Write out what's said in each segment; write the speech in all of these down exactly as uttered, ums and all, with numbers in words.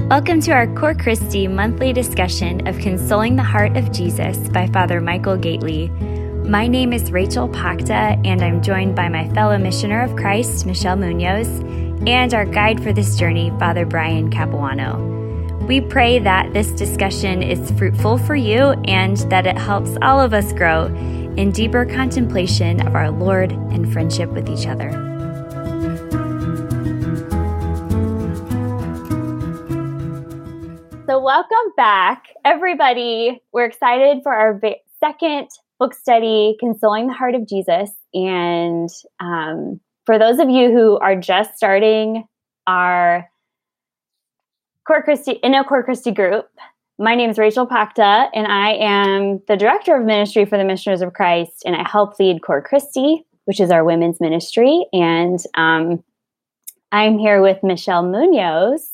Welcome to our Core Christi monthly discussion of Consoling the Heart of Jesus by Father Michael Gately. My name is Rachel Pacta, and I'm joined by my fellow missioner of Christ, Michelle Munoz, and our guide for this journey, Father Brian Capuano. We pray that this discussion is fruitful for you and that it helps all of us grow in deeper contemplation of our Lord and friendship with each other. So welcome back, everybody. We're excited for our va- second book study, Consoling the Heart of Jesus. And um, for those of you who are just starting our Core Christi, Inno Core Christi group, my name is Rachel Pacta, and I am the Director of Ministry for the Missioners of Christ, and I help lead Core Christi, which is our women's ministry. And um, I'm here with Michelle Munoz,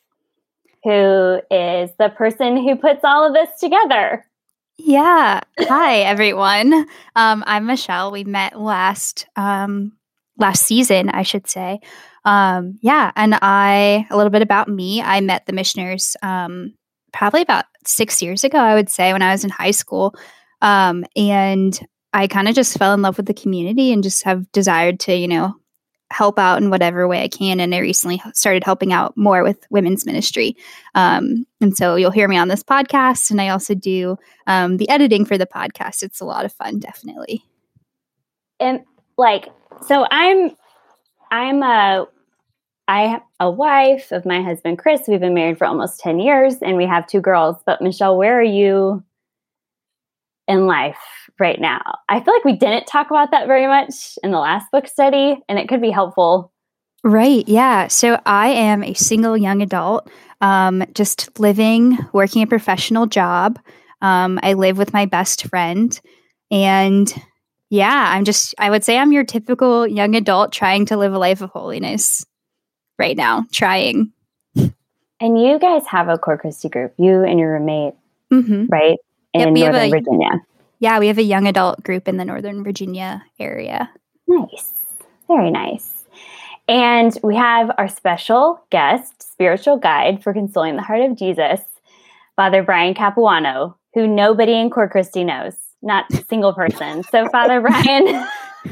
who is the person who puts all of this together. Yeah. Hi, everyone. Um, I'm Michelle. We met last um, last season, I should say. Um, yeah. And I, a little bit about me, I met the missioners um, probably about six years ago, I would say, when I was in high school. Um, and I kind of just fell in love with the community and just have desired to, you know, help out in whatever way I can. And I recently started helping out more with women's ministry. Um, and so you'll hear me on this podcast. And I also do um, the editing for the podcast. It's a lot of fun, definitely. And like, so I'm, I'm a, I am a wife of my husband, Chris. We've been married for almost ten years and we have two girls. But Michelle, where are you in life right now? I feel like we didn't talk about that very much in the last book study, and it could be helpful. Right. Yeah. So I am a single young adult, um, just living, working a professional job. Um, I live with my best friend. And yeah, I'm just, I would say I'm your typical young adult trying to live a life of holiness right now, trying. And you guys have a Core Christi group, you and your roommate, mm-hmm. right? In yep, Northern a, Virginia. Yeah, we have a young adult group in the Northern Virginia area. Nice. Very nice. And we have our special guest, spiritual guide for Consoling the Heart of Jesus, Father Brian Capuano, who nobody in Core Christi knows, not a single person. So Father Brian,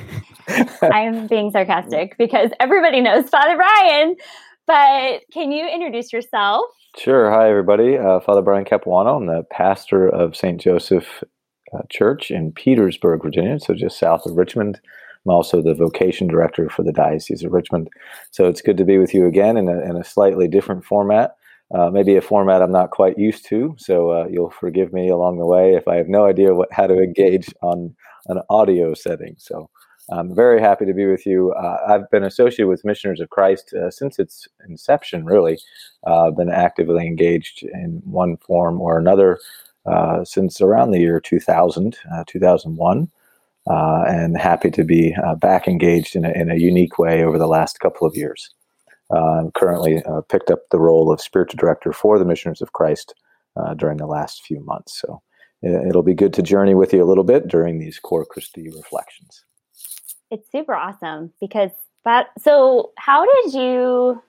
I'm being sarcastic because everybody knows Father Brian, but can you introduce yourself? Sure. Hi, everybody. Uh, Father Brian Capuano. I'm the pastor of Saint Joseph uh, Church in Petersburg, Virginia, so just south of Richmond. I'm also the vocation director for the Diocese of Richmond. So it's good to be with you again in a, in a slightly different format, uh, maybe a format I'm not quite used to. So uh, you'll forgive me along the way if I have no idea what, how to engage on an audio setting. So I'm very happy to be with you. Uh, I've been associated with Missioners of Christ uh, since its inception, really. Uh, I've been actively engaged in one form or another uh, since around the year two thousand, uh, two thousand one, uh, and happy to be uh, back engaged in a, in a unique way over the last couple of years. Uh, I'm currently uh, picked up the role of spiritual director for the Missioners of Christ uh, during the last few months. So it'll be good to journey with you a little bit during these Core Christi reflections. It's super awesome because that, so how did you,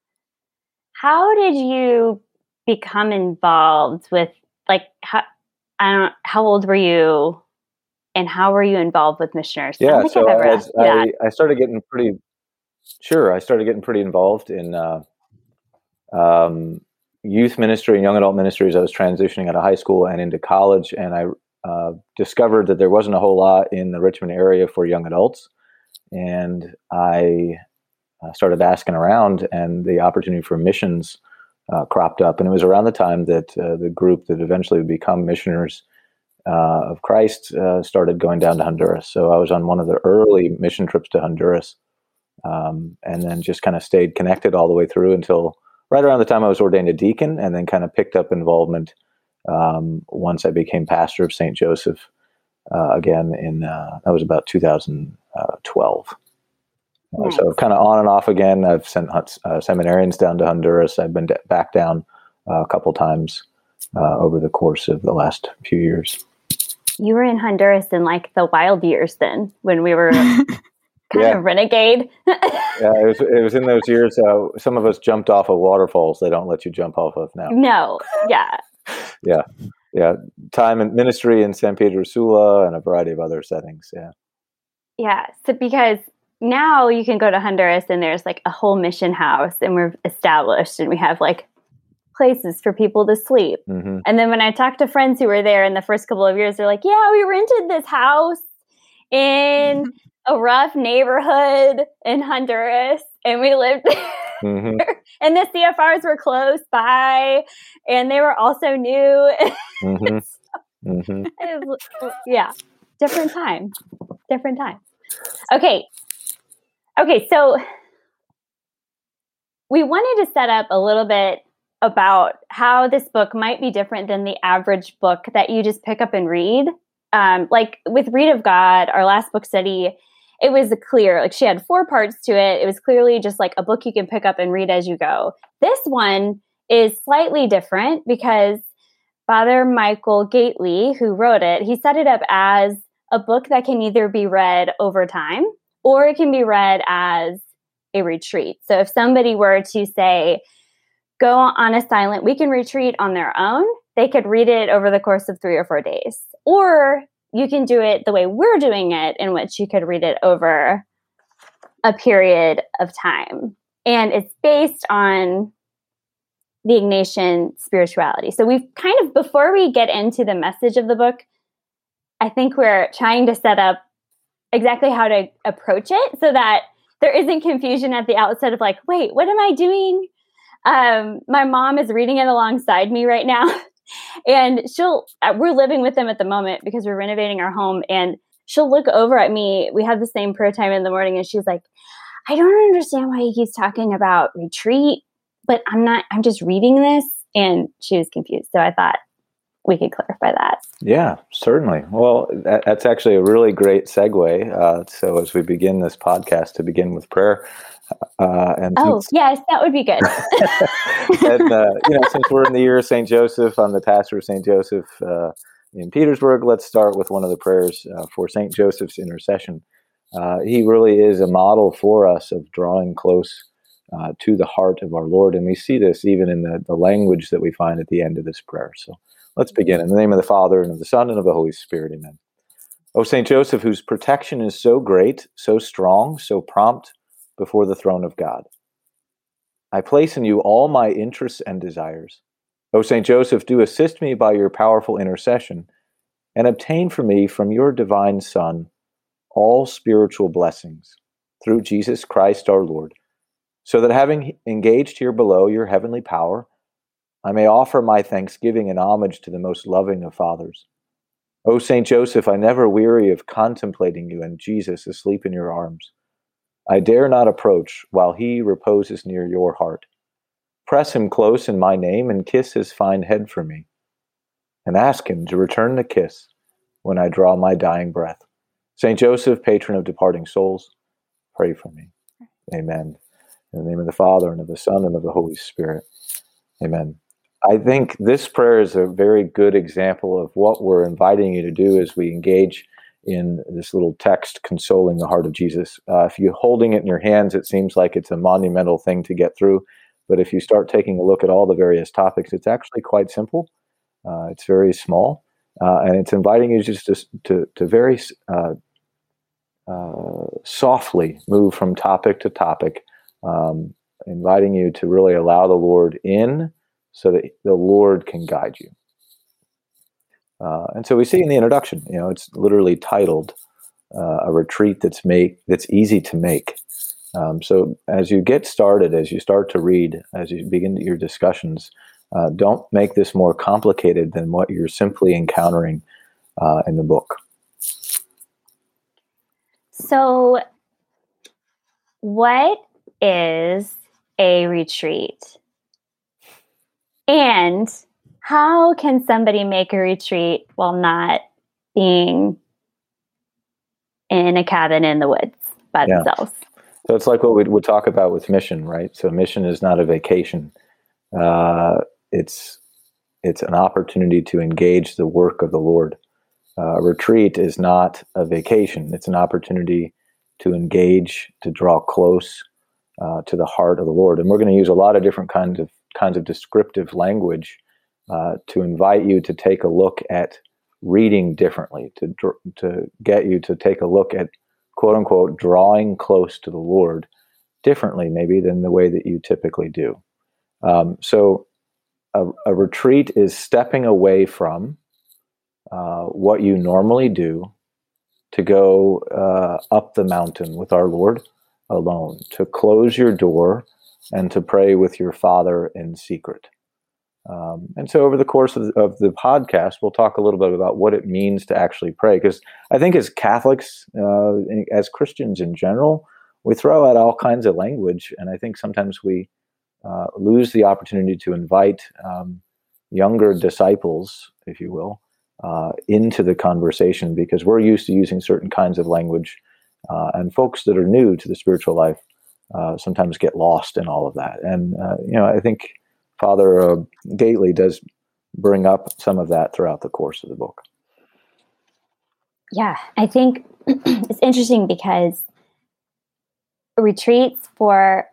how did you become involved with, like, how, I don't, how old were you and how were you involved with missioners? Yeah, I so I've as I, I started getting pretty, sure, I started getting pretty involved in uh, um, youth ministry and young adult ministries. I was transitioning out of high school and into college, and I uh, discovered that there wasn't a whole lot in the Richmond area for young adults. And I uh, started asking around, and the opportunity for missions uh, cropped up. And it was around the time that uh, the group that eventually would become Missioners uh, of Christ uh, started going down to Honduras. So I was on one of the early mission trips to Honduras, um, and then just kind of stayed connected all the way through until right around the time I was ordained a deacon, and then kind of picked up involvement um, once I became pastor of Saint Joseph uh, again in, uh, that was about two thousand twelve. Nice. So kind of on and off again. I've sent uh, seminarians down to Honduras. I've been d- back down uh, a couple times uh, over the course of the last few years. You were in Honduras in like the wild years then when we were kind yeah. of renegade. Yeah, it was, it was in those years, uh, some of us jumped off of waterfalls they don't let you jump off of now. No, yeah. yeah, yeah. Time and ministry in San Pedro Sula and a variety of other settings, yeah. Yeah, so because now you can go to Honduras and there's like a whole mission house and we're established and we have like places for people to sleep. Mm-hmm. And then when I talked to friends who were there in the first couple of years, they're like, yeah, we rented this house in a rough neighborhood in Honduras and we lived there. Mm-hmm. And the C F Rs were close by and they were also new. Mm-hmm. so, Mm-hmm. it was, yeah, different time. Different time. Okay. Okay, so we wanted to set up a little bit about how this book might be different than the average book that you just pick up and read. Um, like with Read of God, our last book study, it was clear, like she had four parts to it. It was clearly just like a book you can pick up and read as you go. This one is slightly different because Father Michael Gately, who wrote it, he set it up as a book that can either be read over time or it can be read as a retreat. So if somebody were to say, go on a silent weekend retreat on their own, they could read it over the course of three or four days. Or you can do it the way we're doing it, in which you could read it over a period of time. And it's based on the Ignatian spirituality. So we've kind of, before we get into the message of the book, I think we're trying to set up exactly how to approach it so that there isn't confusion at the outset of like, wait, what am I doing? Um, my mom is reading it alongside me right now. And she'll, we're living with them at the moment because we're renovating our home. And she'll look over at me. We have the same prayer time in the morning. And she's like, I don't understand why he keeps talking about retreat, but I'm not, I'm just reading this. And she was confused. So I thought we could clarify that. Yeah, certainly. Well, that, that's actually a really great segue. Uh, so as we begin this podcast, to begin with prayer. Uh, and oh, since, yes, that would be good. and, uh, you know, since we're in the year of Saint Joseph, I'm the pastor of Saint Joseph uh, in Petersburg. Let's start with one of the prayers uh, for Saint Joseph's intercession. Uh, he really is a model for us of drawing close uh, to the heart of our Lord. And we see this even in the, the language that we find at the end of this prayer. So let's begin. In the name of the Father, and of the Son, and of the Holy Spirit. Amen. O Saint Joseph, whose protection is so great, so strong, so prompt before the throne of God, I place in you all my interests and desires. O Saint Joseph, do assist me by your powerful intercession, and obtain for me from your divine Son all spiritual blessings, through Jesus Christ our Lord, so that having engaged here below your heavenly power, I may offer my thanksgiving and homage to the most loving of fathers. O Saint Joseph, I never weary of contemplating you and Jesus asleep in your arms. I dare not approach while he reposes near your heart. Press him close in my name and kiss his fine head for me, and ask him to return the kiss when I draw my dying breath. Saint Joseph, patron of departing souls, pray for me. Amen. In the name of the Father, and of the Son, and of the Holy Spirit. Amen. I think this prayer is a very good example of what we're inviting you to do as we engage in this little text, Consoling the Heart of Jesus. Uh, if you're holding it in your hands, it seems like it's a monumental thing to get through. But if you start taking a look at all the various topics, it's actually quite simple. Uh, it's very small. Uh, and it's inviting you just to, to, to very uh, uh, softly move from topic to topic, um, inviting you to really allow the Lord in so that the Lord can guide you. Uh, and so we see in the introduction, you know, it's literally titled uh, a retreat that's make that's easy to make. Um, so as you get started, as you start to read, as you begin your discussions, uh, don't make this more complicated than what you're simply encountering uh, in the book. So, what is a retreat? And how can somebody make a retreat while not being in a cabin in the woods by Yeah. themselves? So it's like what we would talk about with mission, right? So mission is not a vacation. Uh, it's it's an opportunity to engage the work of the Lord. Uh, a retreat is not a vacation. It's an opportunity to engage, to draw close uh, to the heart of the Lord. And we're going to use a lot of different kinds of kinds of descriptive language uh, to invite you to take a look at reading differently, to to get you to take a look at, quote unquote, drawing close to the Lord differently, maybe than the way that you typically do. Um, so a, a retreat is stepping away from uh, what you normally do to go uh, up the mountain with our Lord alone, to close your door and to pray with your Father in secret. Um, and so over the course of, of the podcast, we'll talk a little bit about what it means to actually pray. Because I think as Catholics, uh, as Christians in general, we throw out all kinds of language. And I think sometimes we uh, lose the opportunity to invite um, younger disciples, if you will, uh, into the conversation, because we're used to using certain kinds of language. Uh, and folks that are new to the spiritual life uh, sometimes get lost in all of that. And, uh, you know, I think Father uh, Gately does bring up some of that throughout the course of the book. Yeah, I think it's interesting because retreats for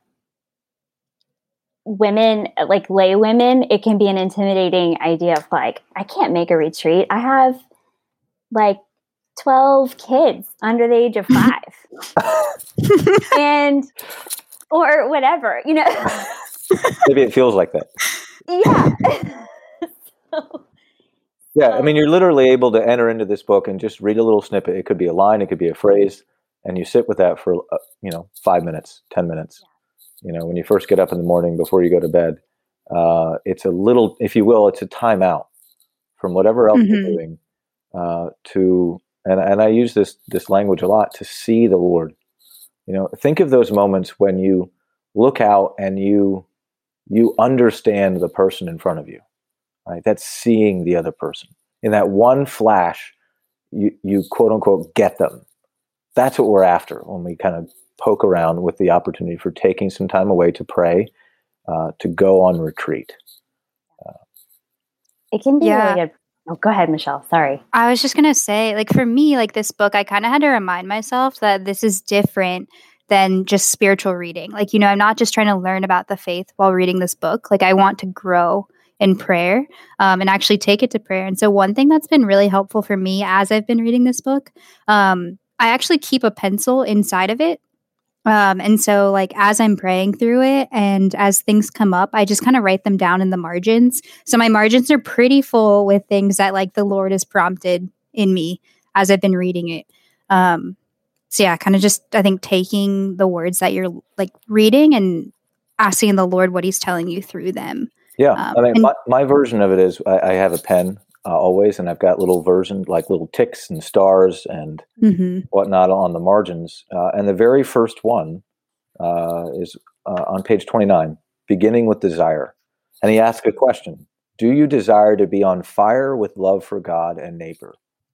women, like lay women, it can be an intimidating idea of like, I can't make a retreat. I have like twelve kids under the age of five. and, or whatever, you know. Maybe it feels like that. Yeah. so, yeah, I mean, you're literally able to enter into this book and just read a little snippet. It could be a line, it could be a phrase, and you sit with that for, uh, you know, five minutes, ten minutes. You know, when you first get up in the morning before you go to bed, uh, it's a little, if you will, it's a timeout from whatever else mm-hmm. you're doing uh, to, and, and I use this this language a lot, to see the Lord. You know, think of those moments when you look out and you you understand the person in front of you, right? That's seeing the other person. In that one flash, you, you quote unquote get them. That's what we're after when we kind of poke around with the opportunity for taking some time away to pray, uh, to go on retreat. Uh, it can be yeah. really good. Oh, go ahead, Michelle. Sorry. I was just going to say, like, for me, like this book, I kind of had to remind myself that this is different than just spiritual reading. Like, you know, I'm not just trying to learn about the faith while reading this book. Like, I want to grow in prayer um, and actually take it to prayer. And so one thing that's been really helpful for me as I've been reading this book, um, I actually keep a pencil inside of it. Um, and so like, as I'm praying through it and as things come up, I just kind of write them down in the margins. So my margins are pretty full with things that like the Lord has prompted in me as I've been reading it. Um, So yeah, kind of just, I think, taking the words that you're like reading and asking the Lord what he's telling you through them. Yeah. Um, I mean, and- my, my version of it is I, I have a pen uh, always, and I've got little versions, like little ticks and stars and mm-hmm. whatnot on the margins. Uh, and the very first one uh, is uh, on page twenty-nine, beginning with desire. And he asks a question: do you desire to be on fire with love for God and neighbor?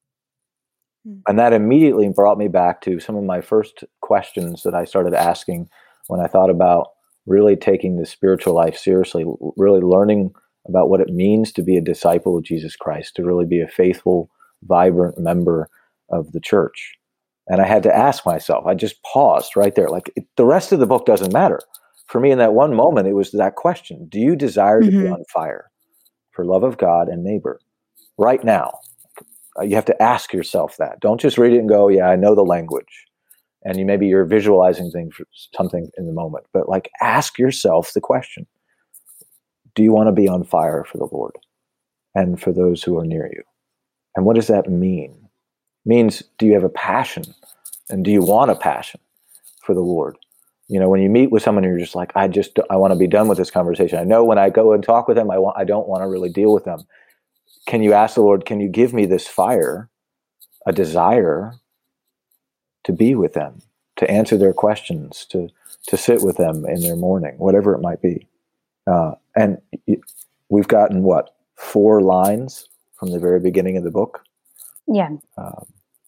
And that immediately brought me back to some of my first questions that I started asking when I thought about really taking the spiritual life seriously, really learning about what it means to be a disciple of Jesus Christ, to really be a faithful, vibrant member of the church. And I had to ask myself, I just paused right there. Like, it, the rest of the book doesn't matter. For me, in that one moment, it was that question: do you desire to mm-hmm. be on fire for love of God and neighbor right now? You have to ask yourself that. Don't just read it and go, yeah, I know the language. And you maybe you're visualizing things, something in the moment. But like, ask yourself the question: do you want to be on fire for the Lord and for those who are near you? And what does that mean? It means, do you have a passion? And do you want a passion for the Lord? You know, when you meet with someone, you're just like, I just, I want to be done with this conversation. I know when I go and talk with them, I want, I don't want to really deal with them. Can you ask the Lord, can you give me this fire, a desire to be with them, to answer their questions, to to sit with them in their morning, whatever it might be. Uh, and we've gotten, what, four lines from the very beginning of the book? Yeah. Um,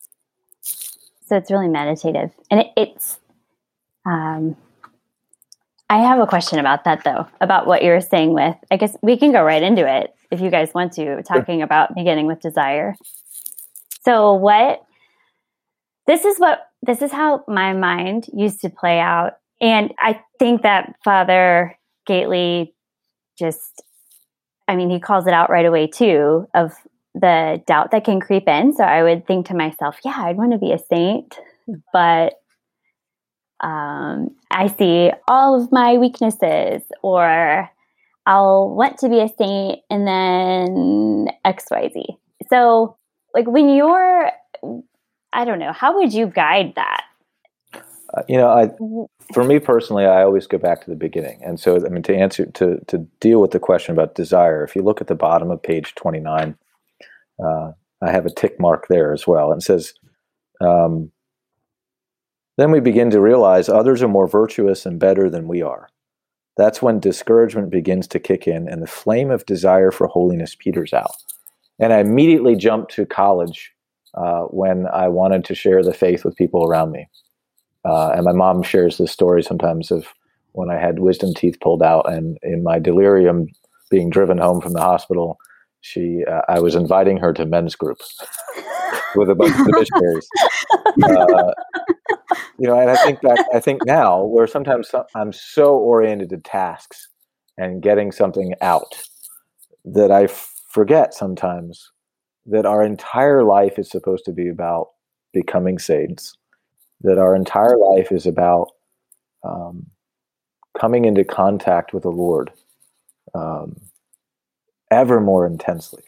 so it's really meditative. And it, it's, um, I have a question about that, though, about what you were saying with, I guess we can go right into it if you guys want to, talking sure. about beginning with desire. So what, this is what this is how my mind used to play out. And I think that Father Gately just, I mean, he calls it out right away too, of the doubt that can creep in. So I would think to myself, yeah, I'd want to be a saint, but um, I see all of my weaknesses, or I'll want to be a saint and then X Y Z. So like when you're, I don't know, how would you guide that? Uh, you know, I, for me personally, I always go back to the beginning. And so, I mean, to answer, to, to deal with the question about desire, if you look at the bottom of page twenty-nine, uh, I have a tick mark there as well. And it says, um, then we begin to realize others are more virtuous and better than we are. That's when discouragement begins to kick in and the flame of desire for holiness peters out. And I immediately jumped to college uh, when I wanted to share the faith with people around me. Uh, and my mom shares this story sometimes of when I had wisdom teeth pulled out, and in my delirium being driven home from the hospital, she uh, I was inviting her to men's group with a bunch of the missionaries. Uh, you know, and I think that I think now where sometimes I'm so oriented to tasks and getting something out that I forget sometimes that our entire life is supposed to be about becoming saints. That our entire life is about um, coming into contact with the Lord um, ever more intensely,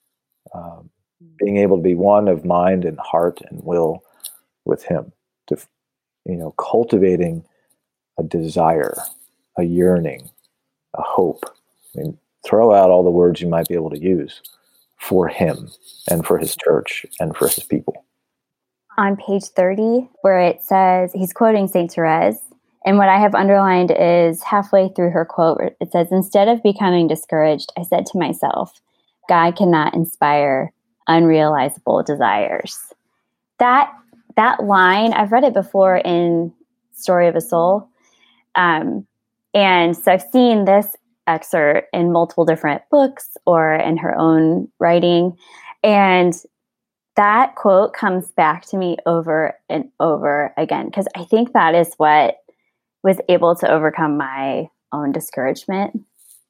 um, being able to be one of mind and heart and will with Him, to you know, cultivating a desire, a yearning, a hope. I mean, throw out all the words you might be able to use for Him and for His church and for His people. On page thirty, where it says, he's quoting Saint Therese, and what I have underlined is halfway through her quote, it says, instead of becoming discouraged, I said to myself, God cannot inspire unrealizable desires. That that line, I've read it before in Story of a Soul. Um, and so I've seen this excerpt in multiple different books or in her own writing. And that quote comes back to me over and over again, because I think that is what was able to overcome my own discouragement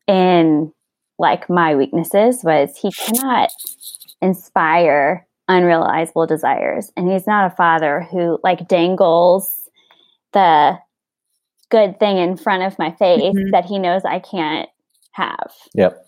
in like my weaknesses was he cannot inspire unrealizable desires. And he's not a father who like dangles the good thing in front of my face mm-hmm. that he knows I can't have. Yep.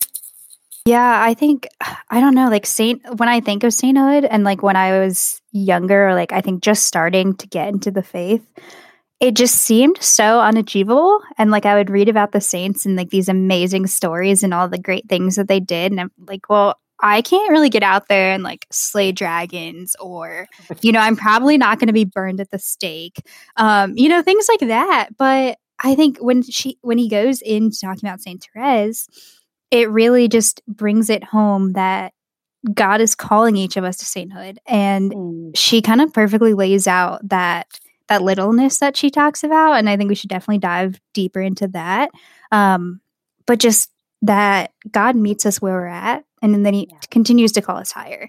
Yeah, I think, I don't know, like saint, when I think of sainthood and like when I was younger, like I think just starting to get into the faith, it just seemed so unachievable. And like I would read about the saints and like these amazing stories and all the great things that they did. And I'm like, well, I can't really get out there and like slay dragons or, you know, I'm probably not going to be burned at the stake, um, you know, things like that. But I think when she, when he goes into talking about Saint Therese, it really just brings it home that God is calling each of us to sainthood. And mm. she kind of perfectly lays out that that littleness that she talks about. And I think we should definitely dive deeper into that. Um, but just that God meets us where we're at, and then he yeah. continues to call us higher.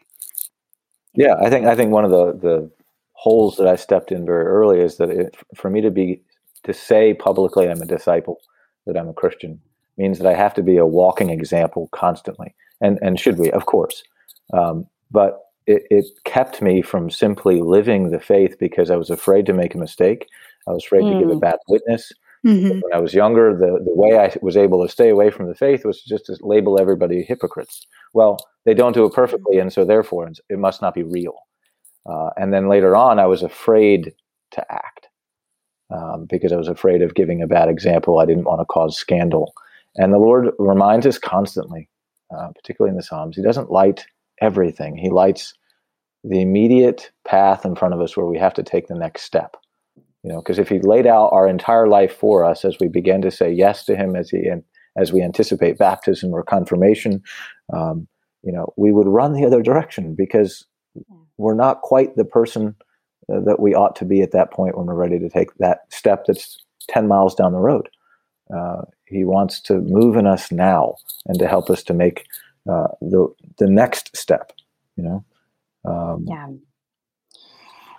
Yeah, I think I think one of the, the holes that I stepped in very early is that it, for me to be to say publicly I'm a disciple, that I'm a Christian, means that I have to be a walking example constantly. And and should we? Of course. Um, but it, it kept me from simply living the faith because I was afraid to make a mistake. I was afraid mm. to give a bad witness. Mm-hmm. When I was younger, the, the way I was able to stay away from the faith was just to label everybody hypocrites. Well, they don't do it perfectly, and so therefore it must not be real. Uh, and then later on, I was afraid to act um, because I was afraid of giving a bad example. I didn't want to cause scandal. And the Lord reminds us constantly, uh, particularly in the Psalms, He doesn't light everything. He lights the immediate path in front of us where we have to take the next step. You know, because if He laid out our entire life for us as we begin to say yes to Him, as He as we anticipate baptism or confirmation, um, you know, we would run the other direction because we're not quite the person uh, that we ought to be at that point when we're ready to take that step that's ten miles down the road. Uh, he wants to move in us now and to help us to make uh, the the next step, you know? Um, yeah. It,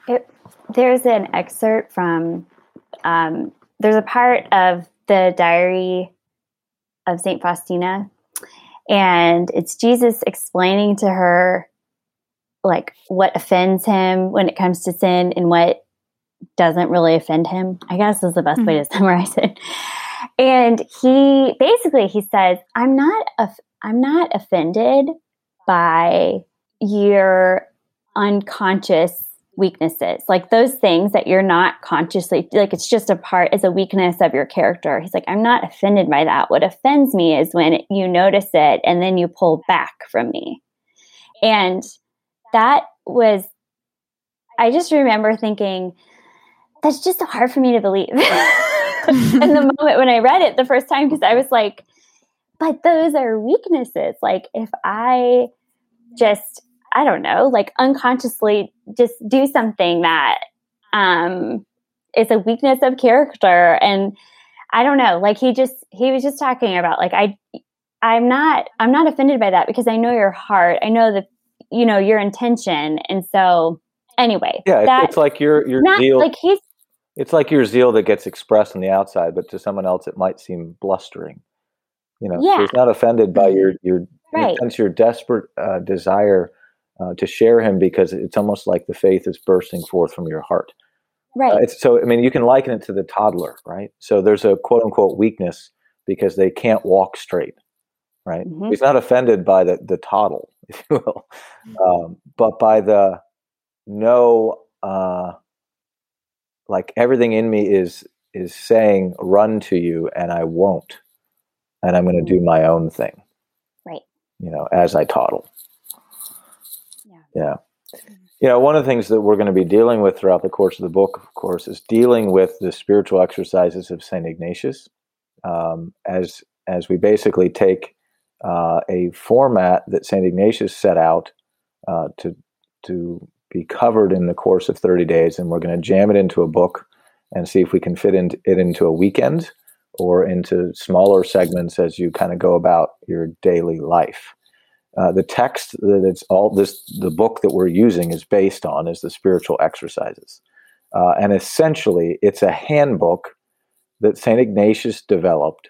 there's an excerpt from, um, there's a part of the diary of Saint Faustina, and it's Jesus explaining to her, like, what offends him when it comes to sin and what doesn't really offend him, I guess is the best mm-hmm. way to summarize it. And he basically, he says, I'm not, a, I'm not offended by your unconscious weaknesses, like those things that you're not consciously, like it's just a part, it's a weakness of your character. He's like, I'm not offended by that. What offends me is when you notice it and then you pull back from me. And that was, I just remember thinking, that's just so hard for me to believe. In the moment when I read it the first time, because I was like, but those are weaknesses. Like if I just, I don't know, like unconsciously just do something that um, is a weakness of character. And I don't know, like he just, he was just talking about like, I, I'm not, I'm not offended by that because I know your heart. I know that, you know, your intention. And so anyway, yeah, that, it's like your, your not, zeal. like he's, it's like your zeal that gets expressed on the outside, but to someone else, it might seem blustering. You know, yeah. so he's not offended by your, your, right. sense your desperate uh, desire Uh, to share him because it's almost like the faith is bursting forth from your heart. Right. Uh, it's, so, I mean, you can liken it to the toddler, right? So there's a quote unquote weakness because they can't walk straight, right? Mm-hmm. He's not offended by the, the toddle, if you will, um, but by the no, uh, like everything in me is, is saying, run to you and I won't, and I'm going to mm-hmm. do my own thing. Right. You know, as I toddle. Yeah. You know, one of the things that we're going to be dealing with throughout the course of the book, of course, is dealing with the spiritual exercises of Saint Ignatius, um, as as we basically take uh, a format that Saint Ignatius set out uh, to to be covered in the course of thirty days, and we're going to jam it into a book and see if we can fit in, it into a weekend or into smaller segments as you kind of go about your daily life. Uh, the text that it's all this, the book that we're using is based on is the spiritual exercises. Uh, and essentially it's a handbook that Saint Ignatius developed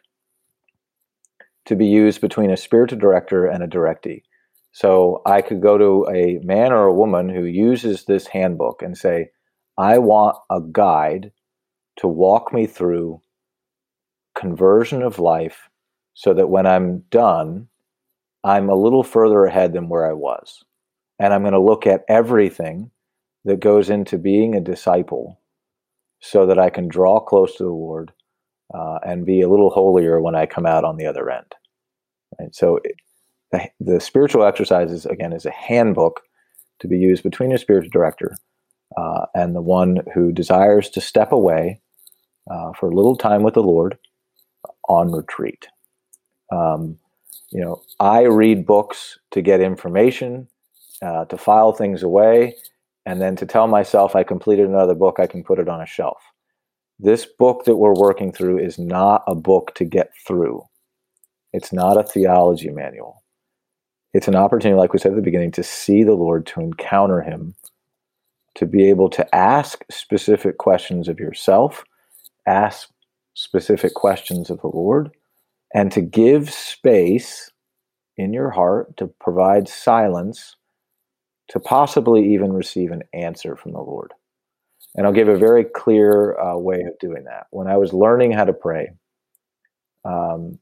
to be used between a spiritual director and a directee. So I could go to a man or a woman who uses this handbook and say, I want a guide to walk me through conversion of life so that when I'm done, I'm a little further ahead than where I was. And I'm going to look at everything that goes into being a disciple so that I can draw close to the Lord uh, and be a little holier when I come out on the other end. Right? So it, the, the spiritual exercises, again, is a handbook to be used between a spiritual director uh, and the one who desires to step away uh, for a little time with the Lord on retreat. Um, You know, I read books to get information, uh, to file things away, and then to tell myself I completed another book, I can put it on a shelf. This book that we're working through is not a book to get through. It's not a theology manual. It's an opportunity, like we said at the beginning, to see the Lord, to encounter him, to be able to ask specific questions of yourself, ask specific questions of the Lord, and to give space in your heart to provide silence to possibly even receive an answer from the Lord. And I'll give a very clear uh, way of doing that. When I was learning how to pray, um,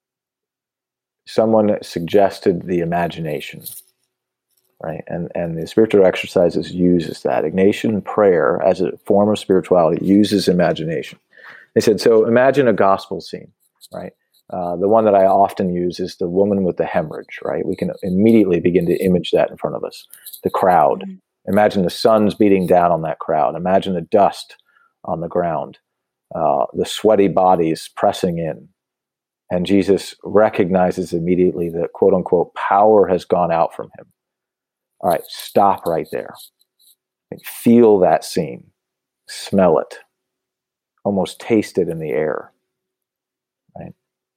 someone suggested the imagination, right? And and the spiritual exercises uses that. Ignatian prayer as a form of spirituality uses imagination. They said, so imagine a gospel scene, right? Uh, the one that I often use is the woman with the hemorrhage, right? We can immediately begin to image that in front of us. The crowd. Mm-hmm. Imagine the sun's beating down on that crowd. Imagine the dust on the ground, uh, the sweaty bodies pressing in. And Jesus recognizes immediately that, quote unquote, power has gone out from him. All right, stop right there. And feel that scene. Smell it. Almost taste it in the air. Right?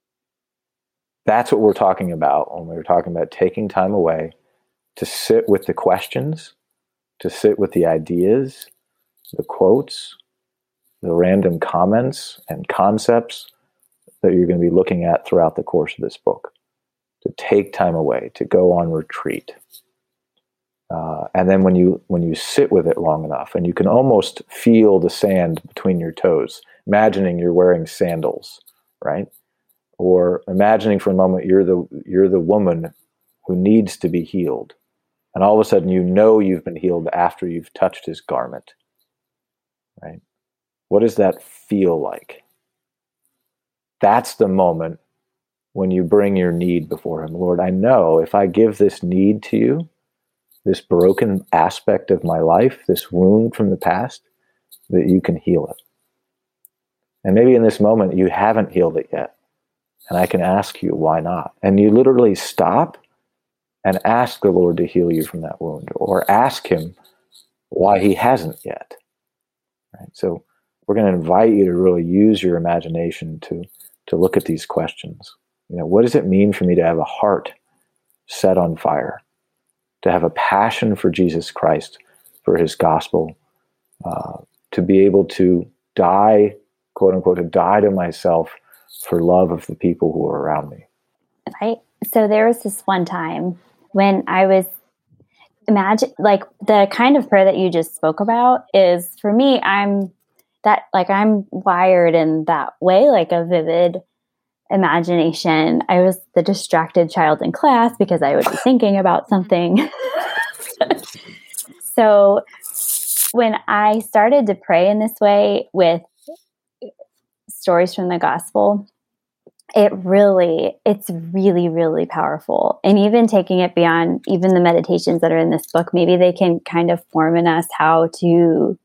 That's what we're talking about when we're talking about taking time away to sit with the questions, to sit with the ideas, the quotes, the random comments and concepts that you're going to be looking at throughout the course of this book. To take time away, to go on retreat. Uh, and then when you when you sit with it long enough, and you can almost feel the sand between your toes, imagining you're wearing sandals, right? Or imagining for a moment you're the you're the woman who needs to be healed. And all of a sudden you know you've been healed after you've touched his garment, right? What does that feel like? That's the moment when you bring your need before him. Lord, I know if I give this need to you, this broken aspect of my life, this wound from the past, that you can heal it. And maybe in this moment you haven't healed it yet. And I can ask you, why not? And you literally stop and ask the Lord to heal you from that wound, or ask him why he hasn't yet. Right? So we're going to invite you to really use your imagination to, to look at these questions. You know, what does it mean for me to have a heart set on fire, to have a passion for Jesus Christ, for his gospel, uh, to be able to die, quote unquote, to die to myself for love of the people who are around me? Right. So there was this one time when I was imagine like the kind of prayer that you just spoke about is, for me, I'm that like I'm wired in that way, like a vivid imagination. I was the distracted child in class because I would be thinking about something. So when I started to pray in this way with stories from the gospel, it really, it's really, really powerful. And even taking it beyond even the meditations that are in this book, maybe they can kind of form in us how to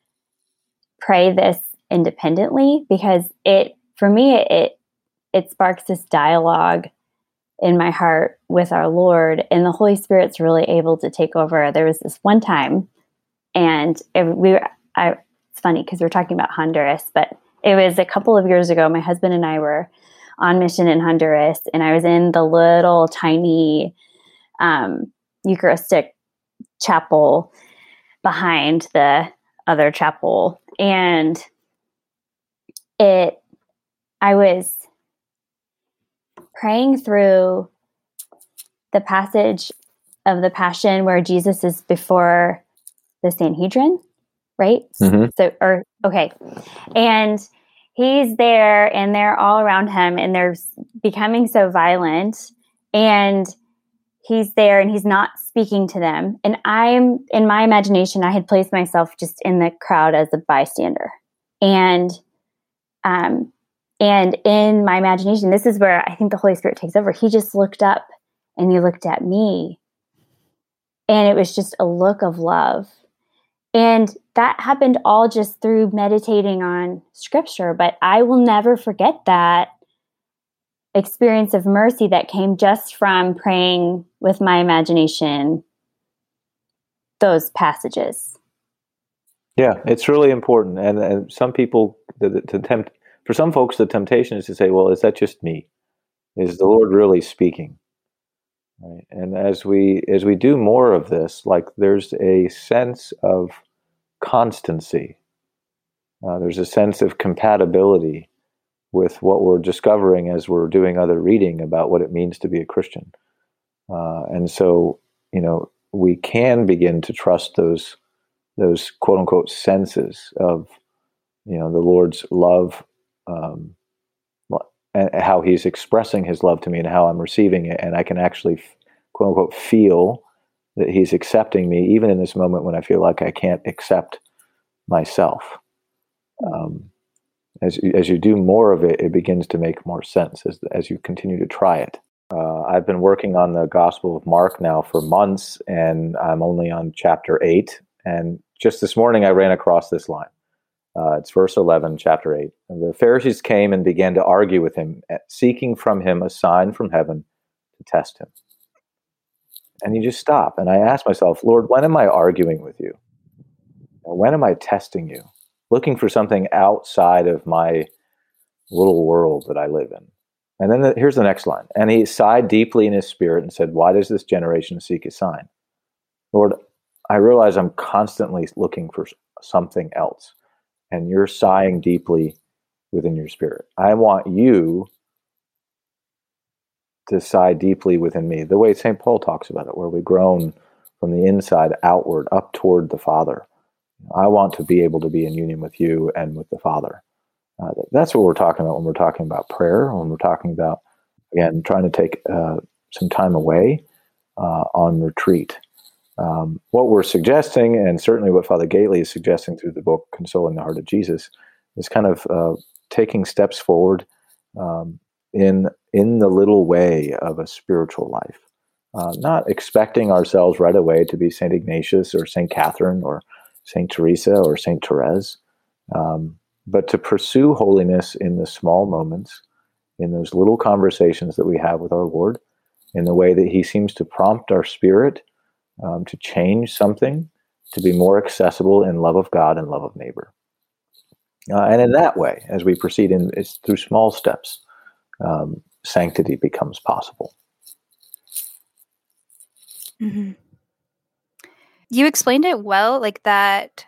pray this independently, because it, for me, it, it sparks this dialogue in my heart with our Lord, and the Holy Spirit's really able to take over. There was this one time, and it, we were, I, it's funny because we're talking about Honduras, but it was a couple of years ago. My husband and I were on mission in Honduras, and I was in the little tiny um, Eucharistic chapel behind the other chapel. And it, I was praying through the passage of the Passion where Jesus is before the Sanhedrin, right? Mm-hmm. So, or, okay. And he's there, and they're all around him, and they're becoming so violent, and he's there and he's not speaking to them. And I'm, in my imagination, I had placed myself just in the crowd as a bystander. And, um, and in my imagination, this is where I think the Holy Spirit takes over. He just looked up and he looked at me, and it was just a look of love. And that happened all just through meditating on scripture. But I will never forget that experience of mercy that came just from praying with my imagination those passages. Yeah, it's really important. And, and some people, the, the, to tempt, for some folks, the temptation is to say, well, is that just me? Is the Lord really speaking? Right? And as we as we do more of this, like there's a sense of constancy. Uh, there's a sense of compatibility with what we're discovering as we're doing other reading about what it means to be a Christian. Uh, and so, you know, we can begin to trust those those quote unquote senses of, you know, the Lord's love, um, and how he's expressing his love to me and how I'm receiving it. And I can actually, quote unquote, feel that he's accepting me, even in this moment when I feel like I can't accept myself. Um, as, as you do more of it, it begins to make more sense as, as you continue to try it. Uh, I've been working on the Gospel of Mark now for months, and I'm only on chapter eight. And just this morning, I ran across this line. Uh, it's verse eleven, chapter eight. And the Pharisees came and began to argue with him, seeking from him a sign from heaven to test him. And you just stop. And I ask myself, Lord, when am I arguing with you? When am I testing you? Looking for something outside of my little world that I live in. And then the, here's the next line. And he sighed deeply in his spirit and said, why does this generation seek a sign? Lord, I realize I'm constantly looking for something else. And you're sighing deeply within your spirit. I want you to sigh deeply within me, the way Saint Paul talks about it, where we groan from the inside outward up toward the Father. I want to be able to be in union with you and with the Father. Uh, that's what we're talking about when we're talking about prayer, when we're talking about, again, trying to take uh, some time away uh, on retreat. Um, what we're suggesting, and certainly what Father Gately is suggesting through the book Consoling the Heart of Jesus, is kind of uh, taking steps forward um, in in the little way of a spiritual life. Uh, not expecting ourselves right away to be Saint Ignatius or Saint Catherine or Saint Teresa or Saint Therese, um, but to pursue holiness in the small moments, in those little conversations that we have with our Lord, in the way that he seems to prompt our spirit um, to change something, to be more accessible in love of God and love of neighbor. Uh, and in that way, as we proceed in, it's through small steps, um, sanctity becomes possible. Mm-hmm. You explained it well, like that,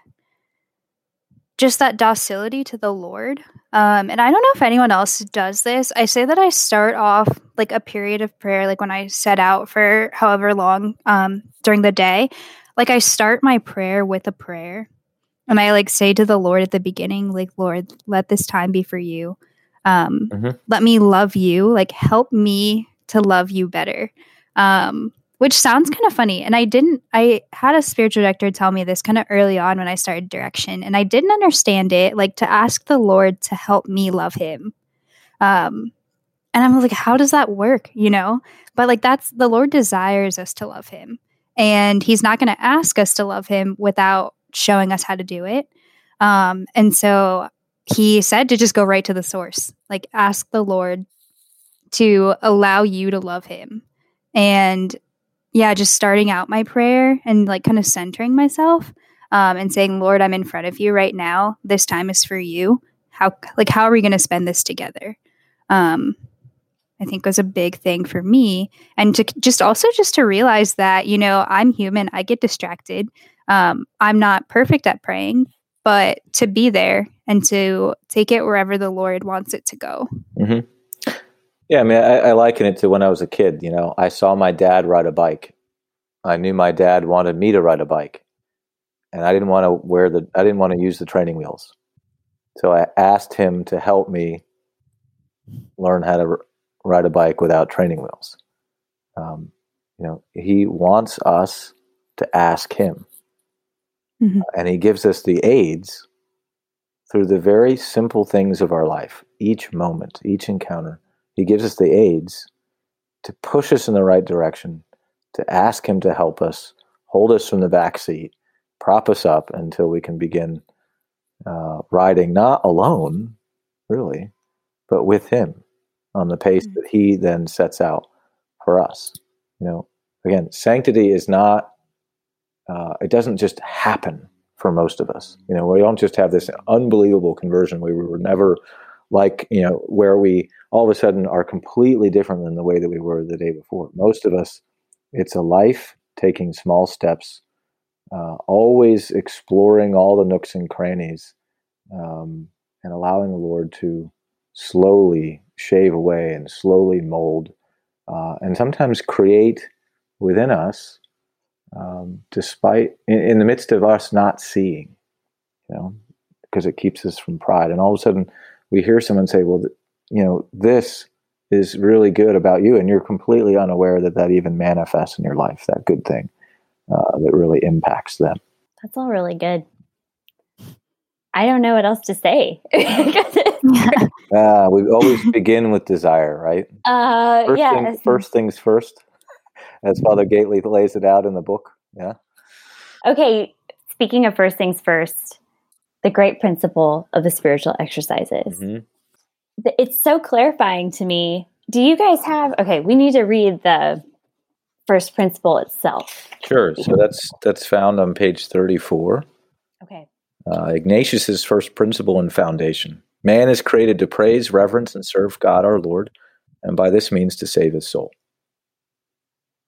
just that docility to the Lord. Um, and I don't know if anyone else does this. I say that I start off like a period of prayer, like when I set out for however long um, during the day, like I start my prayer with a prayer. And I like say to the Lord at the beginning, like, Lord, let this time be for you. Um, mm-hmm. Let me love you. Like, help me to love you better. Um, which sounds kind of funny. And I didn't, I had a spiritual director tell me this kind of early on when I started direction. And I didn't understand it, like to ask the Lord to help me love him. Um, and I'm like, how does that work? You know, but like that's, the Lord desires us to love him. And he's not going to ask us to love him without showing us how to do it. Um, and so he said to just go right to the source, like ask the Lord to allow you to love him. And yeah, just starting out my prayer and like kind of centering myself um, and saying, Lord, I'm in front of you right now. This time is for you. How, like, how are we going to spend this together? Um, I think was a big thing for me. And to just also just to realize that, you know, I'm human. I get distracted. Um, I'm not perfect at praying, but to be there and to take it wherever the Lord wants it to go. Mm-hmm. Yeah, I mean, I, I liken it to when I was a kid. You know, I saw my dad ride a bike. I knew my dad wanted me to ride a bike, and I didn't want to wear the. I didn't want to use the training wheels, so I asked him to help me learn how to r- ride a bike without training wheels. Um, you know, he wants us to ask him, mm-hmm. and he gives us the aids through the very simple things of our life. Each moment, each encounter. He gives us the aids to push us in the right direction, to ask him to help us, hold us from the back seat, prop us up until we can begin uh, riding, not alone, really, but with him on the pace mm-hmm. that he then sets out for us. You know, again, sanctity is not, uh, it doesn't just happen for most of us. You know, we don't just have this unbelievable conversion where we were never like, you know, where we all of a sudden are completely different than the way that we were the day before. Most of us, it's a life taking small steps, uh, always exploring all the nooks and crannies, um, and allowing the Lord to slowly shave away and slowly mold, uh, and sometimes create within us, um, despite, in, in the midst of us not seeing, you know, because it keeps us from pride. And all of a sudden, we hear someone say, well, you know, this is really good about you, and you're completely unaware that that even manifests in your life, that good thing uh, that really impacts them. That's all really good. I don't know what else to say. uh, we always begin with desire, right? Uh, first, yeah. thing, first things first, as Father Gately lays it out in the book. Yeah. Okay, speaking of first things first, the great principle of the spiritual exercises. Mm-hmm. It's so clarifying to me. Do you guys have, okay, we need to read the first principle itself. Sure. So that's that's found on page thirty-four. Okay. Uh, Ignatius's first principle and foundation. Man is created to praise, reverence, and serve God our Lord, and by this means to save his soul.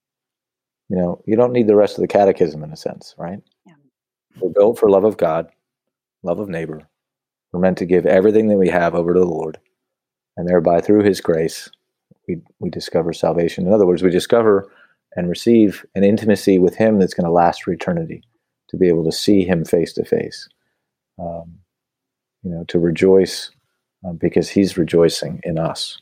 You know, you don't need the rest of the catechism in a sense, right? Yeah. We're built for love of God. love of neighbor. We're meant to give everything that we have over to the Lord, and thereby through his grace, we, we discover salvation. In other words, we discover and receive an intimacy with him that's going to last for eternity, to be able to see him face to face, um, you know, to rejoice um, because he's rejoicing in us.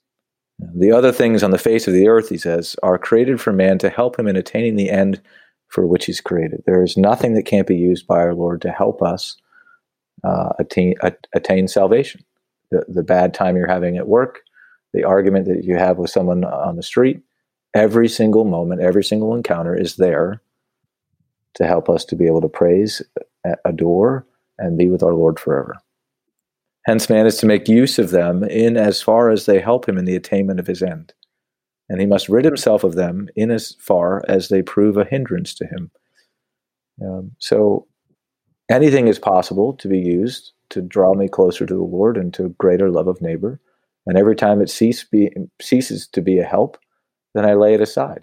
The other things on the face of the earth, he says, are created for man to help him in attaining the end for which he's created. There is nothing that can't be used by our Lord to help us uh, attain, attain salvation. The, the bad time you're having at work, the argument that you have with someone on the street, every single moment, every single encounter is there to help us to be able to praise, adore, and be with our Lord forever. Hence, man is to make use of them in as far as they help him in the attainment of his end. And he must rid himself of them in as far as they prove a hindrance to him. Um, so anything is possible to be used to draw me closer to the Lord and to greater love of neighbor. And every time it cease be, ceases to be a help, then I lay it aside.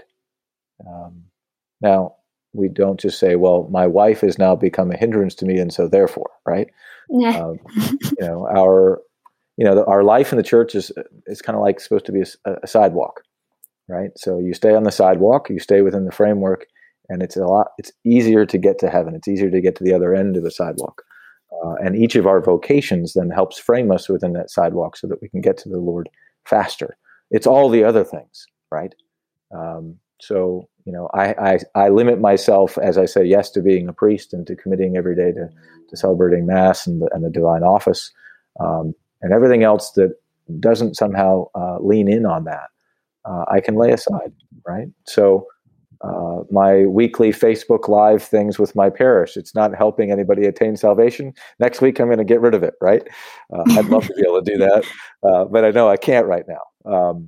Um, now, we don't just say, well, my wife has now become a hindrance to me, and so therefore, right? um, you know, our, you know, our life in the church is is kind of like supposed to be a, a sidewalk, right? So you stay on the sidewalk, you stay within the framework, and it's a lot. It's easier to get to heaven. It's easier to get to the other end of the sidewalk, uh, and each of our vocations then helps frame us within that sidewalk so that we can get to the Lord faster. It's all the other things, right? Um, so you know, I, I I limit myself as I say yes to being a priest and to committing every day to. to celebrating Mass and the, and the divine office, um, and everything else that doesn't somehow uh, lean in on that, uh, I can lay aside, right? So uh, my weekly Facebook Live things with my parish, it's not helping anybody attain salvation. Next week, I'm going to get rid of it, right? Uh, I'd love to be able to do that, uh, but I know I can't right now. Um,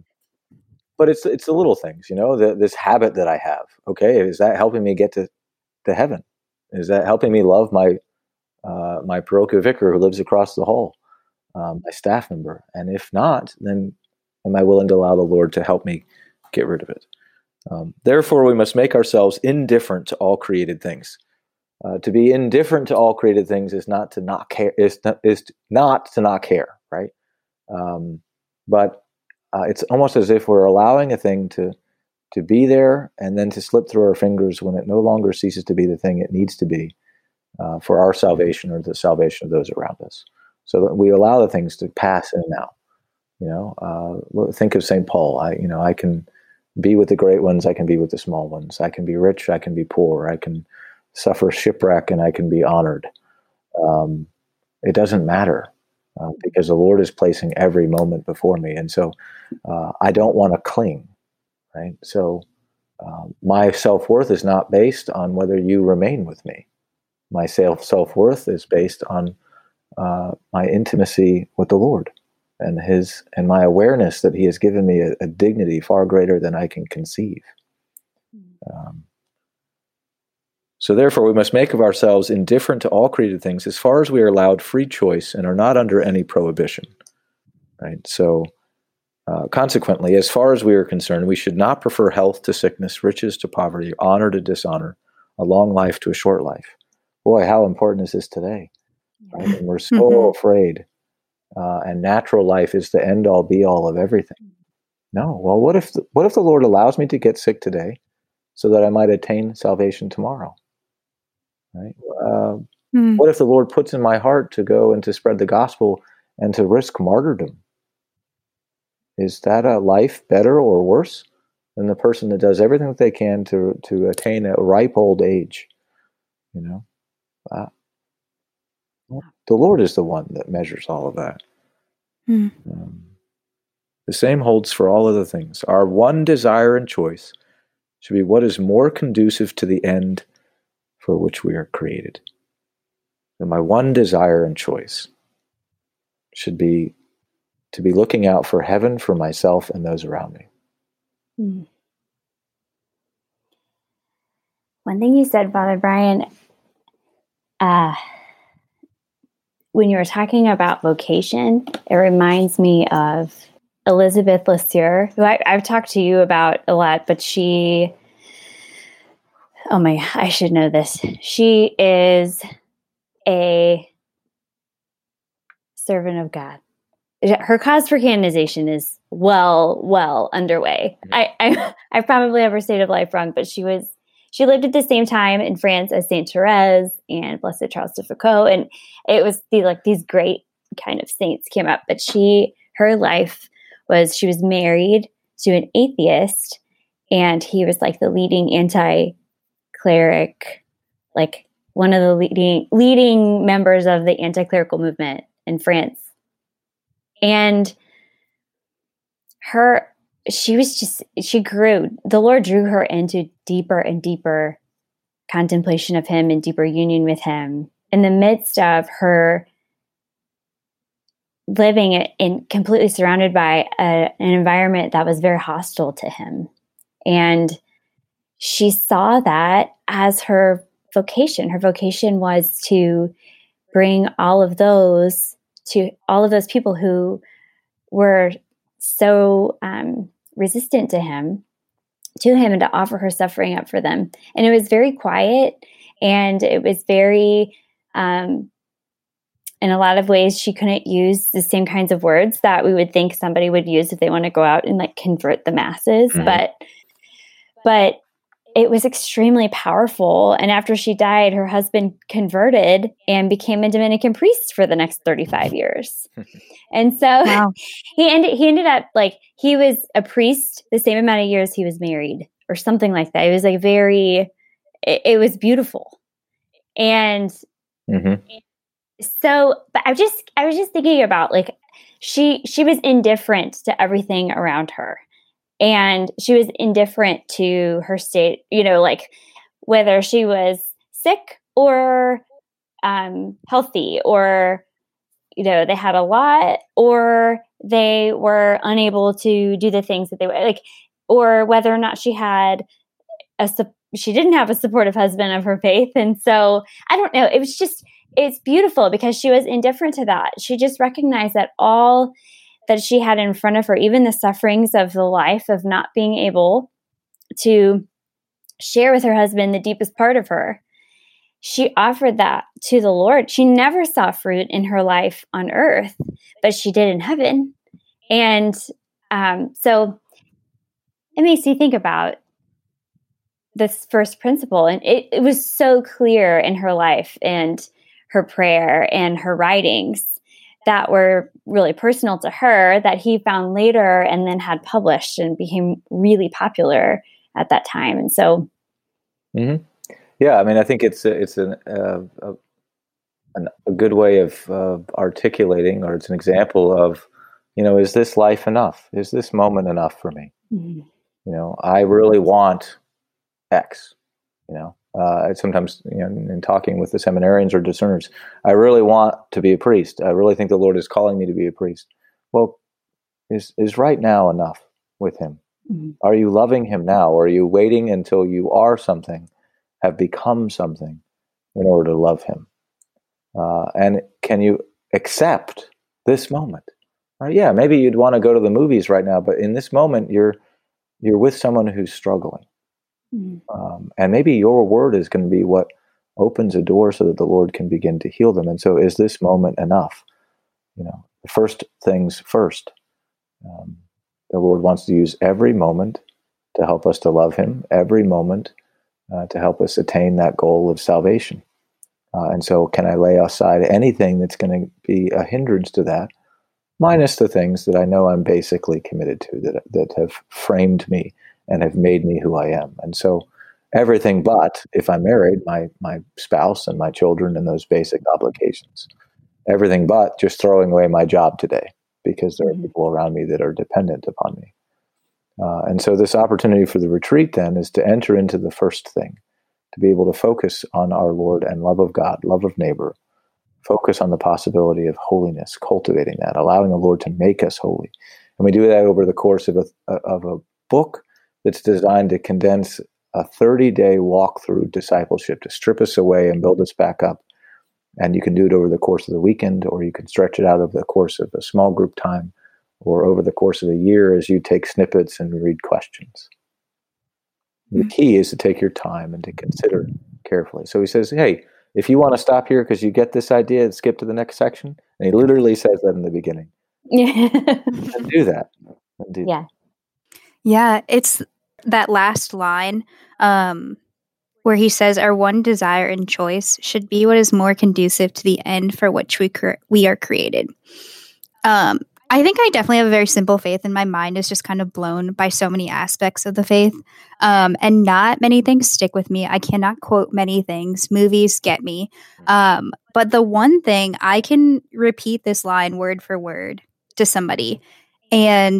but it's it's the little things, you know, the, this habit that I have. Okay, is that helping me get to, to heaven? Is that helping me love my Uh, my parochial vicar who lives across the hall, um, my staff member? And if not, then am I willing to allow the Lord to help me get rid of it? Um, therefore, we must make ourselves indifferent to all created things. Uh, to be indifferent to all created things is not to not care. Is not, is not to not care, right? Um, but uh, it's almost as if we're allowing a thing to to be there and then to slip through our fingers when it no longer ceases to be the thing it needs to be. Uh, for our salvation or the salvation of those around us. So that we allow the things to pass in and out. You know, uh, think of Saint Paul. I, you know, I can be with the great ones. I can be with the small ones. I can be rich. I can be poor. I can suffer shipwreck and I can be honored. Um, it doesn't matter uh, because the Lord is placing every moment before me. And so uh, I don't want to cling, right? So uh, my self-worth is not based on whether you remain with me. My self self-worth is based on uh, my intimacy with the Lord and his and my awareness that he has given me a, a dignity far greater than I can conceive. Um, so therefore, we must make of ourselves indifferent to all created things as far as we are allowed free choice and are not under any prohibition. Right. So uh, consequently, as far as we are concerned, we should not prefer health to sickness, riches to poverty, honor to dishonor, a long life to a short life. Boy, how important is this today? Right? And we're so mm-hmm. afraid. Uh, and natural life is the end all be all of everything. No. Well, what if the, what if the Lord allows me to get sick today so that I might attain salvation tomorrow? Right? Uh, mm. What if the Lord puts in my heart to go and to spread the gospel and to risk martyrdom? Is that a life better or worse than the person that does everything that they can to to attain a ripe old age? You know. Uh, the Lord is the one that measures all of that. Mm. Um, the same holds for all other things. Our one desire and choice should be what is more conducive to the end for which we are created. And my one desire and choice should be to be looking out for heaven for myself and those around me. Mm. One thing you said, Father Brian, Uh, when you were talking about vocation, it reminds me of Elizabeth Lesseur, who I, I've talked to you about a lot, but she, oh my, I should know this. She is a servant of God. Her cause for canonization is well, well underway. I, I, I probably have her state of life wrong, but she was, she lived at the same time in France as Saint Therese and Blessed Charles de Foucault. And it was the, like these great kind of saints came up, but she, her life was, she was married to an atheist, and he was like the leading anti-cleric, like one of the leading, leading members of the anti-clerical movement in France. And her, she was just, she grew, the Lord drew her into deeper and deeper contemplation of him and deeper union with him in the midst of her living in completely surrounded by a, an environment that was very hostile to him. And she saw that as her vocation. Her vocation was to bring all of those to all of those people who were so um, resistant to him, to him, and to offer her suffering up for them. And it was very quiet, and it was very, um, in a lot of ways, she couldn't use the same kinds of words that we would think somebody would use if they want to go out and like convert the masses. Mm-hmm. But, but it was extremely powerful. And after she died, her husband converted and became a Dominican priest for the next thirty-five years. And so wow. he ended, he ended up like, he was a priest the same amount of years he was married or something like that. It was like very, it, it was beautiful. And mm-hmm. so, but I just, I was just thinking about like, she, she was indifferent to everything around her. And she was indifferent to her state, you know, like whether she was sick or um, healthy, or, you know, they had a lot, or they were unable to do the things that they were like, or whether or not she had a, she didn't have a supportive husband of her faith. And so I don't know, it was just, it's beautiful because she was indifferent to that. She just recognized that all that she had in front of her, even the sufferings of the life of not being able to share with her husband the deepest part of her, she offered that to the Lord. She never saw fruit in her life on earth, but she did in heaven. And um, so it makes you think about this first principle. And it, it was so clear in her life and her prayer and her writings that were really personal to her that he found later and then had published and became really popular at that time. And so, mm-hmm. yeah, I mean, I think it's a, it's an, uh, a, an, a good way of uh, articulating, or it's an example of, you know, is this life enough? Is this moment enough for me? Mm-hmm. You know, I really want X, you know. Uh, sometimes, you know, in, in talking with the seminarians or discerners, I really want to be a priest. I really think the Lord is calling me to be a priest. Well, is is right now enough with him? Mm-hmm. Are you loving him now? Or are you waiting until you are something, have become something, in order to love him? Uh, and can you accept this moment? Or, yeah, maybe you'd want to go to the movies right now, but in this moment, you're you're with someone who's struggling. Um, and maybe your word is going to be what opens a door so that the Lord can begin to heal them. And so is this moment enough? You know, the first things first. Um, the Lord wants to use every moment to help us to love him, every moment uh, to help us attain that goal of salvation. Uh, and so can I lay aside anything that's going to be a hindrance to that, minus the things that I know I'm basically committed to, that that have framed me and have made me who I am. And so everything but, if I'm married, my my spouse and my children and those basic obligations. Everything but just throwing away my job today because there are people around me that are dependent upon me. Uh, and so this opportunity for the retreat then is to enter into the first thing, to be able to focus on our Lord and love of God, love of neighbor, focus on the possibility of holiness, cultivating that, allowing the Lord to make us holy. And we do that over the course of a, of a book that's designed to condense a thirty-day walk through discipleship, to strip us away and build us back up. And you can do it over the course of the weekend, or you can stretch it out over the course of a small group time, or over the course of a year as you take snippets and read questions. The key is to take your time and to consider carefully. So he says, hey, if you want to stop here because you get this idea and skip to the next section. And he literally says that in the beginning. Yeah. And do that. And do Yeah. Yeah, it's that last line um, where he says, "Our one desire and choice should be what is more conducive to the end for which we cre- we are created." Um, I think I definitely have a very simple faith, and my mind is just kind of blown by so many aspects of the faith. Um, and not many things stick with me. I cannot quote many things. Movies get me. Um, but the one thing, I can repeat this line word for word to somebody. And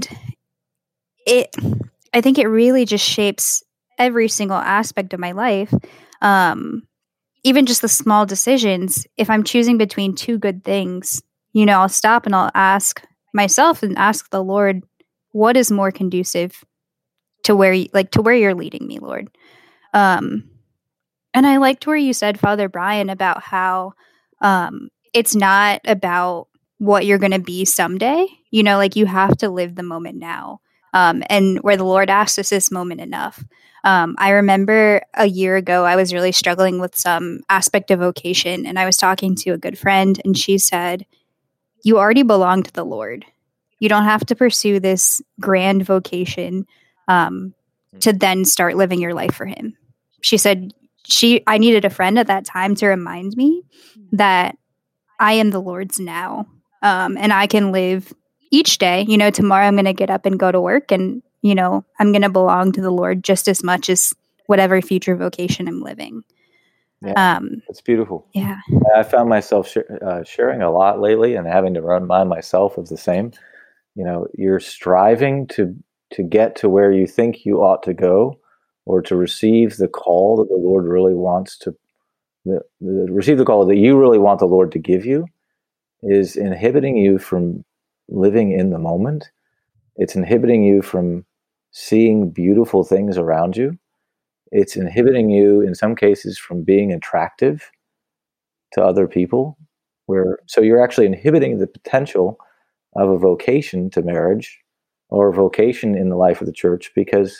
it, I think it really just shapes every single aspect of my life. Um, even just the small decisions. If I'm choosing between two good things, you know, I'll stop and I'll ask myself and ask the Lord, what is more conducive to where, you, like, to where you're leading me, Lord. Um, and I liked where you said, Father Brian, about how um, it's not about what you're going to be someday. You know, like you have to live the moment now. Um, and where the Lord asked us, this moment enough. Um, I remember a year ago, I was really struggling with some aspect of vocation, and I was talking to a good friend, and she said, "You already belong to the Lord. You don't have to pursue this grand vocation um, to then start living your life for Him." She said, "She. I needed a friend at that time to remind me that I am the Lord's now, um, and I can live each day. You know, tomorrow I'm going to get up and go to work, and you know, I'm going to belong to the Lord just as much as whatever future vocation I'm living." Yeah, Um, it's beautiful. yeah. I found myself sh- uh, sharing a lot lately and having to remind myself of the same. You know, you're striving to to get to where you think you ought to go, or to receive the call that the Lord really wants to the, the, receive the call that you really want the Lord to give you, is inhibiting you from living in the moment. It's inhibiting you from seeing beautiful things around you. It's inhibiting you, in some cases, from being attractive to other people. Where so you're actually inhibiting the potential of a vocation to marriage or a vocation in the life of the church, because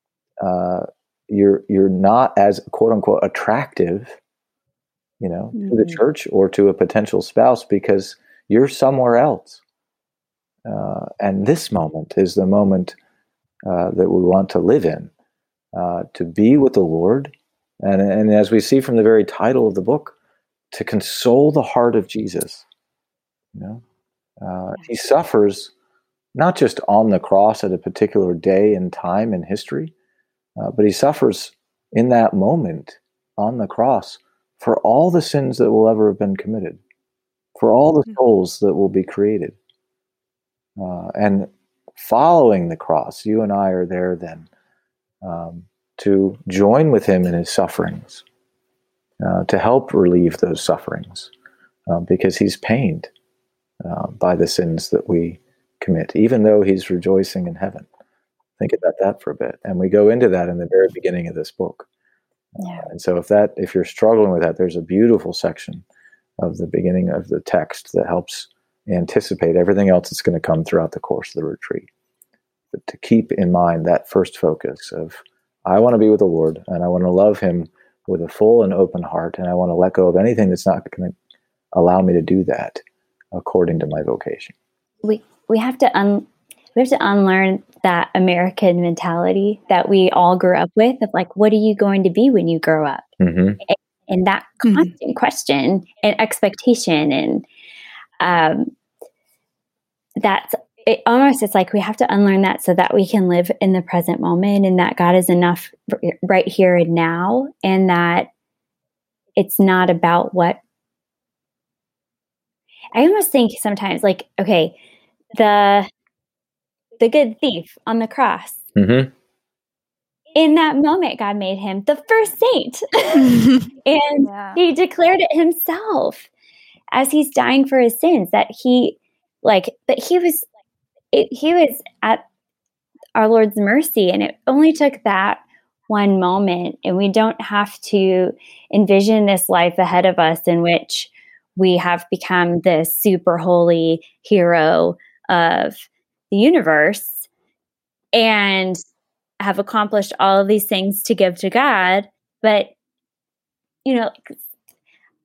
uh, you're you're not as quote unquote attractive, you know, mm-hmm. to the church or to a potential spouse, because you're somewhere else. Uh, and this moment is the moment uh, that we want to live in, uh, to be with the Lord. And, and as we see from the very title of the book, to console the heart of Jesus. You know, uh, he suffers not just on the cross at a particular day and time in history, uh, but he suffers in that moment on the cross for all the sins that will ever have been committed, for all the souls that will be created. Uh, and following the cross, you and I are there then um, to join with him in his sufferings, uh, to help relieve those sufferings, uh, because he's pained uh, by the sins that we commit, even though he's rejoicing in heaven. Think about that for a bit. And we go into that in the very beginning of this book. Yeah. Uh, and so if that, if you're struggling with that, there's a beautiful section of the beginning of the text that helps anticipate everything else that's going to come throughout the course of the retreat. But to keep in mind that first focus of, I want to be with the Lord, and I want to love him with a full and open heart, and I want to let go of anything that's not going to allow me to do that according to my vocation. We we have to un we have to unlearn that American mentality that we all grew up with of like, what are you going to be when you grow up? Mm-hmm. And, and that constant mm-hmm. question and expectation, and um, that's it. Almost, it's like we have to unlearn that so that we can live in the present moment, and that God is enough right here and now, and that it's not about what. I almost think sometimes, like, okay, the the good thief on the cross. Mm-hmm. In that moment, God made him the first saint, and yeah. he declared it himself as he's dying for his sins. That he, like, that he was, it, he was at our Lord's mercy, and it only took that one moment. And we don't have to envision this life ahead of us in which we have become this super holy hero of the universe and have accomplished all of these things to give to God. But, you know,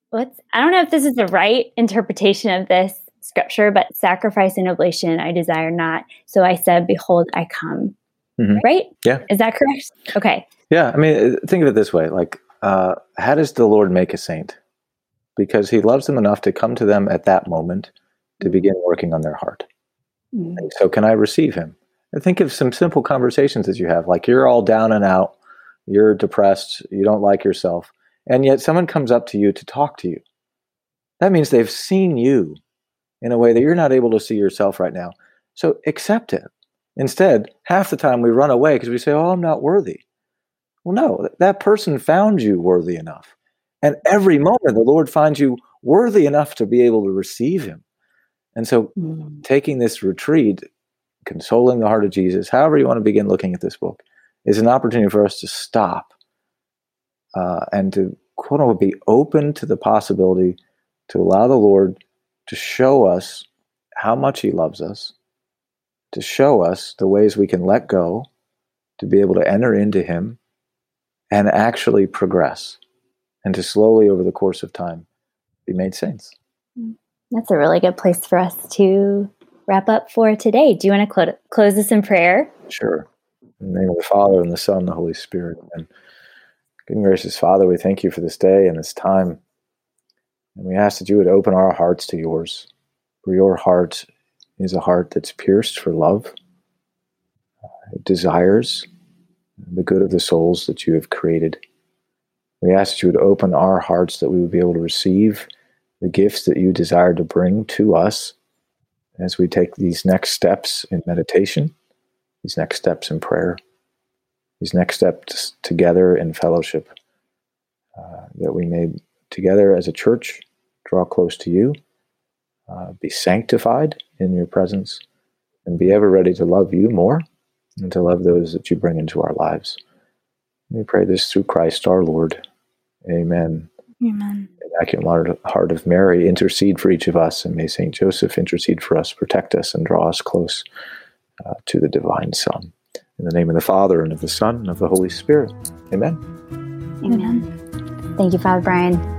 what's, I don't know if this is the right interpretation of this scripture, but sacrifice and oblation I desire not. So I said, behold, I come. Mm-hmm. Right? Yeah. Is that correct? Okay. Yeah. I mean, think of it this way. Like, uh, how does the Lord make a saint? Because he loves them enough to come to them at that moment to begin working on their heart. Mm-hmm. And so can I receive him? And think of some simple conversations that you have. Like, you're all down and out. You're depressed. You don't like yourself. And yet someone comes up to you to talk to you. That means they've seen you in a way that you're not able to see yourself right now. So accept it. Instead, half the time we run away because we say, oh, I'm not worthy. Well, no, that person found you worthy enough. And every moment the Lord finds you worthy enough to be able to receive him. And so mm. taking this retreat, consoling the heart of Jesus, however you want to begin looking at this book, is an opportunity for us to stop uh, and to, quote unquote, be open to the possibility to allow the Lord to show us how much he loves us, to show us the ways we can let go, to be able to enter into him and actually progress, and to slowly over the course of time be made saints. That's a really good place for us to wrap up for today. Do you want to clo- close this in prayer? Sure. In the name of the Father, and the Son, and the Holy Spirit. And good and gracious Father, we thank you for this day and this time. And we ask that you would open our hearts to yours, for your heart is a heart that's pierced for love. It desires the good of the souls that you have created. We ask that you would open our hearts that we would be able to receive the gifts that you desire to bring to us as we take these next steps in meditation, these next steps in prayer, these next steps together in fellowship, uh, that we may together as a church draw close to you, uh, be sanctified in your presence, and be ever ready to love you more and to love those that you bring into our lives. We pray this through Christ our Lord. Amen. Amen. Immaculate Heart of Mary, intercede for each of us, and may Saint Joseph intercede for us, protect us, and draw us close uh, to the divine Son. In the name of the Father, and of the Son, and of the Holy Spirit. Amen. Amen. Thank you, Father Brian.